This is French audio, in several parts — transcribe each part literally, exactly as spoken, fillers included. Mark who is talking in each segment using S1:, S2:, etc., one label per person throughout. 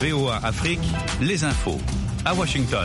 S1: V O A Afrique, les infos, à Washington.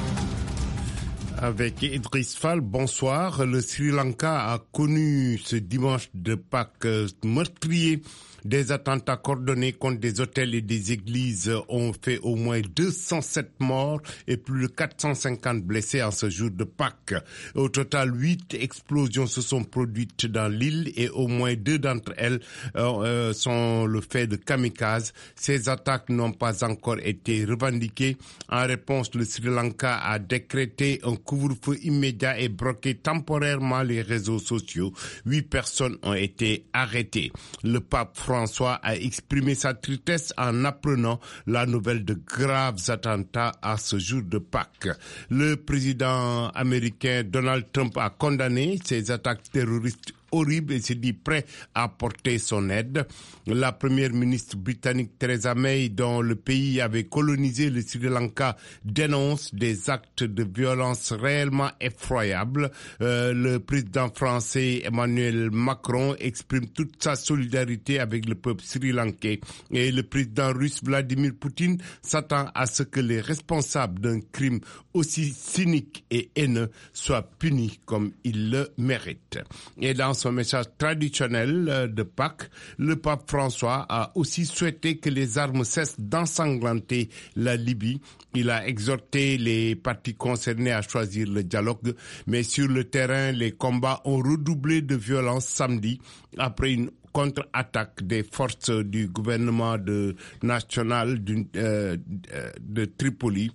S2: Avec Idriss Fall, bonsoir. Le Sri Lanka a connu ce dimanche de Pâques meurtrier. Des attentats coordonnés contre des hôtels et des églises ont fait au moins deux cent sept morts et plus de quatre cent cinquante blessés en ce jour de Pâques. Au total, huit explosions se sont produites dans l'île et au moins deux d'entre elles euh, sont le fait de kamikazes. Ces attaques n'ont pas encore été revendiquées. En réponse, le Sri Lanka a décrété un couvre-feu immédiat et bloqué temporairement les réseaux sociaux. Huit personnes ont été arrêtées. Le pape François a exprimé sa tristesse en apprenant la nouvelle de graves attentats à ce jour de Pâques. Le président américain Donald Trump a condamné ces attaques terroristes horrible et s'est dit prêt à apporter son aide. La première ministre britannique Theresa May, dont le pays avait colonisé le Sri Lanka, dénonce des actes de violence réellement effroyables. Euh, le président français Emmanuel Macron exprime toute sa solidarité avec le peuple sri-lankais. Et le président russe Vladimir Poutine s'attend à ce que les responsables d'un crime aussi cynique et haineux soient punis comme ils le méritent. Et dans son message traditionnel de Pâques, le pape François a aussi souhaité que les armes cessent d'ensanglanter la Libye. Il a exhorté les parties concernées à choisir le dialogue, mais sur le terrain, les combats ont redoublé de violence samedi après une contre-attaque des forces du gouvernement de, national de, euh, de Tripoli.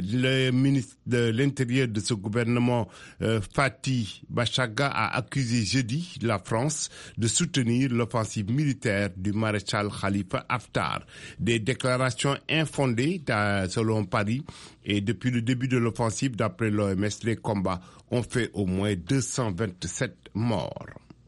S2: Le ministre de l'Intérieur de ce gouvernement, euh, Fatih Bachaga, a accusé jeudi la France de soutenir l'offensive militaire du maréchal Khalifa Haftar. Des déclarations infondées selon Paris, et depuis le début de l'offensive, d'après l'O M S, les combats ont fait au moins deux cent vingt-sept morts.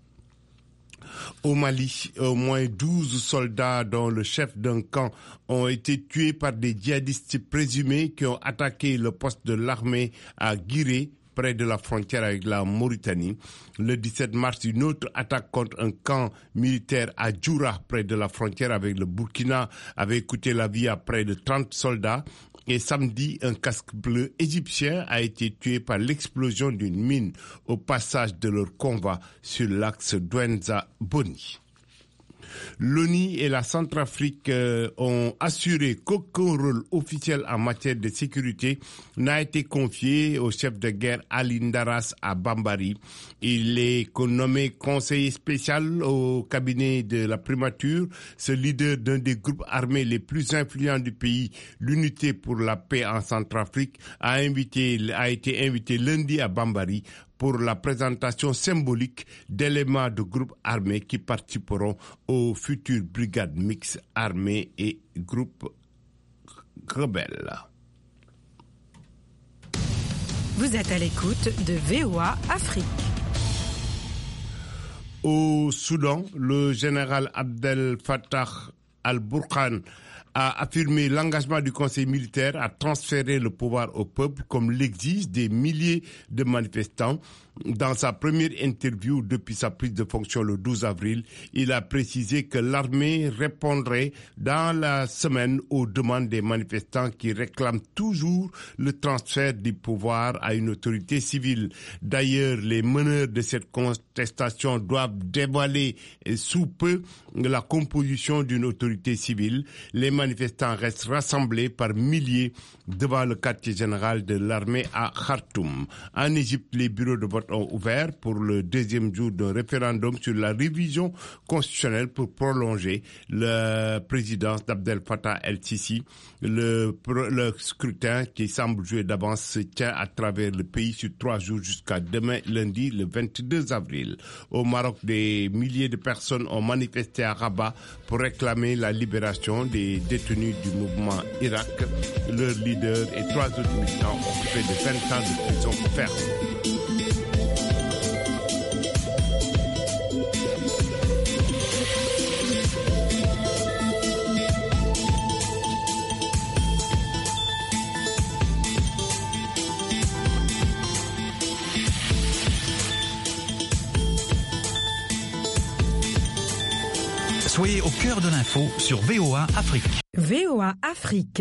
S2: Au Mali, au moins douze soldats, dont le chef d'un camp, ont été tués par des djihadistes présumés qui ont attaqué le poste de l'armée à Guiré, près de la frontière avec la Mauritanie. Le dix-sept mars, une autre attaque contre un camp militaire à Djoura, près de la frontière avec le Burkina, avait coûté la vie à près de trente soldats. Et samedi, un casque bleu égyptien a été tué par l'explosion d'une mine au passage de leur convoi sur l'axe Douentza-Boni. L'ONU et la Centrafrique euh, ont assuré qu'aucun rôle officiel en matière de sécurité n'a été confié au chef de guerre Ali Ndaras à Bambari. Il est nommé conseiller spécial au cabinet de la primature. Ce leader d'un des groupes armés les plus influents du pays, l'Unité pour la paix en Centrafrique, a, invité, a été invité lundi à Bambari pour la présentation symbolique d'éléments de groupes armés qui participeront aux futures brigades mixtes armées et groupes rebelles.
S3: Vous êtes à l'écoute de V O A Afrique.
S2: Au Soudan, le général Abdel Fattah al-Burhan a affirmé l'engagement du Conseil militaire à transférer le pouvoir au peuple comme l'exigent des milliers de manifestants. Dans sa première interview depuis sa prise de fonction le douze avril, il a précisé que l'armée répondrait dans la semaine aux demandes des manifestants qui réclament toujours le transfert du pouvoir à une autorité civile. D'ailleurs, les meneurs de cette contestation doivent dévoiler sous peu la composition d'une autorité civile. Les manifestants restent rassemblés par milliers devant le quartier général de l'armée à Khartoum. En Égypte, les bureaux de vote ont ouvert pour le deuxième jour d'un référendum sur la révision constitutionnelle pour prolonger la présidence d'Abdel Fattah el-Sisi. Le, le scrutin qui semble jouer d'avance se tient à travers le pays sur trois jours jusqu'à demain lundi le vingt-deux avril. Au Maroc, des milliers de personnes ont manifesté à Rabat pour réclamer la libération des détenus du mouvement Irak. Leur leader et trois autres militants occupés de vingt ans de prison ferme.
S1: Soyez au cœur de l'info sur V O A Afrique.
S3: V O A Afrique.